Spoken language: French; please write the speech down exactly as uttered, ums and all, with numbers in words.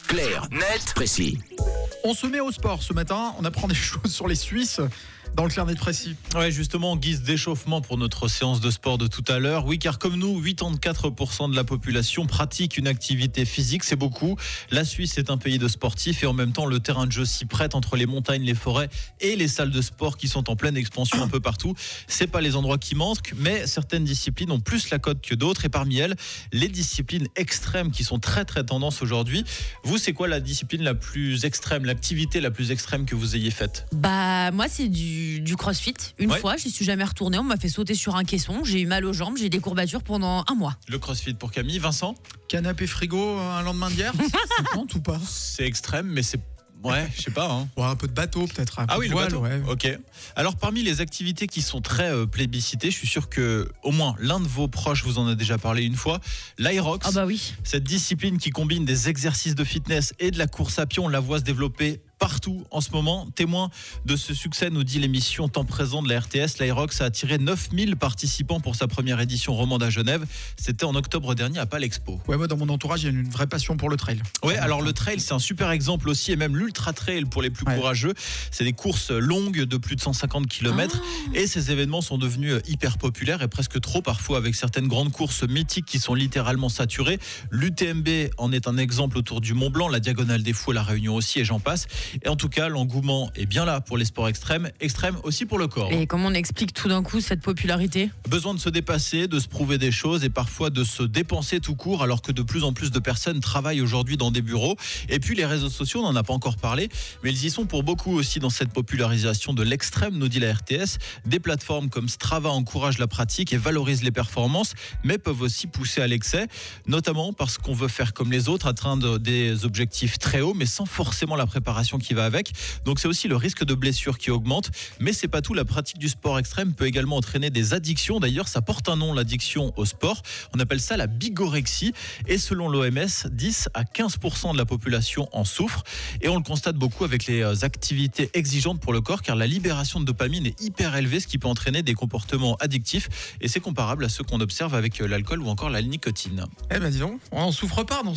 Clair, net, précis. On se met au sport ce matin, on apprend des choses sur les Suisses dans le Clair, net, précis. Ouais, justement, en guise d'échauffement pour notre séance de sport de tout à l'heure. Oui, car comme nous, quatre-vingt-quatre pour cent de la population pratique une activité physique, c'est beaucoup. La Suisse est un pays de sportifs et en même temps, le terrain de jeu s'y prête entre les montagnes, les forêts et les salles de sport qui sont en pleine expansion un peu partout. C'est pas les endroits qui manquent, mais certaines disciplines ont plus la cote que d'autres et parmi elles, les disciplines extrêmes qui sont très très tendance aujourd'hui. Vous, c'est quoi la discipline la plus extrême, l'activité la plus extrême que vous ayez faite? Bah moi c'est du, du crossfit. Une Ouais. fois, je suis jamais retournée. On m'a fait sauter sur un caisson. J'ai eu mal aux jambes. J'ai eu des courbatures pendant un mois. Le crossfit pour Camille. Vincent, Canapé frigo un lendemain de guerre, ça compte ou pas? c'est extrême, mais c'est... Ouais, je sais pas. Hein. Ouais, un peu de bateau peut-être. Un peu Ah oui, de le voile, bateau. ouais. Ok. Alors, parmi les activités qui sont très euh, plébiscitées, je suis sûr que au moins l'un de vos proches vous en a déjà parlé une fois. L'Aerox, Ah bah oui. cette discipline qui combine des exercices de fitness et de la course à pied, on la voit se développer partout en ce moment. Témoin de ce succès, nous dit l'émission Temps présent de la R T S, l'Aerox a attiré neuf mille participants pour sa première édition romande à Genève. C'était en octobre dernier à Palexpo. Ouais, moi dans mon entourage, il y a une vraie passion pour le trail. Ouais, alors le trail, c'est un super exemple aussi, et même l'ultra trail pour les plus Ouais. courageux. C'est des courses longues de plus de cent cinquante kilomètres et ces événements sont devenus hyper populaires et presque trop parfois avec certaines grandes courses mythiques qui sont littéralement saturées. L'U T M B en est un exemple autour du Mont Blanc, la Diagonale des Fous, la Réunion aussi et j'en passe. Et en tout cas, l'engouement est bien là pour les sports extrêmes, extrêmes aussi pour le corps. Et comment on explique tout d'un coup cette popularité? Besoin de se dépasser, de se prouver des choses et parfois de se dépenser tout court alors que de plus en plus de personnes travaillent aujourd'hui dans des bureaux. Et puis les réseaux sociaux, on n'en a pas encore parlé, mais ils y sont pour beaucoup aussi dans cette popularisation de l'extrême, nous dit la R T S. Des plateformes comme Strava encouragent la pratique et valorisent les performances, mais peuvent aussi pousser à l'excès, notamment parce qu'on veut faire comme les autres, atteindre des objectifs très hauts, mais sans forcément la préparation qui va avec. Donc c'est aussi le risque de blessure qui augmente, mais c'est pas tout. La pratique du sport extrême peut également entraîner des addictions. D'ailleurs, ça porte un nom, l'addiction au sport. On appelle ça la bigorexie. Et selon l'O M S, dix à quinze pour cent de la population en souffre. Et on le constate beaucoup avec les activités exigeantes pour le corps, car la libération de dopamine est hyper élevée, ce qui peut entraîner des comportements addictifs. Et c'est comparable à ceux qu'on observe avec l'alcool ou encore la nicotine. Eh ben dis donc, on souffre pas dans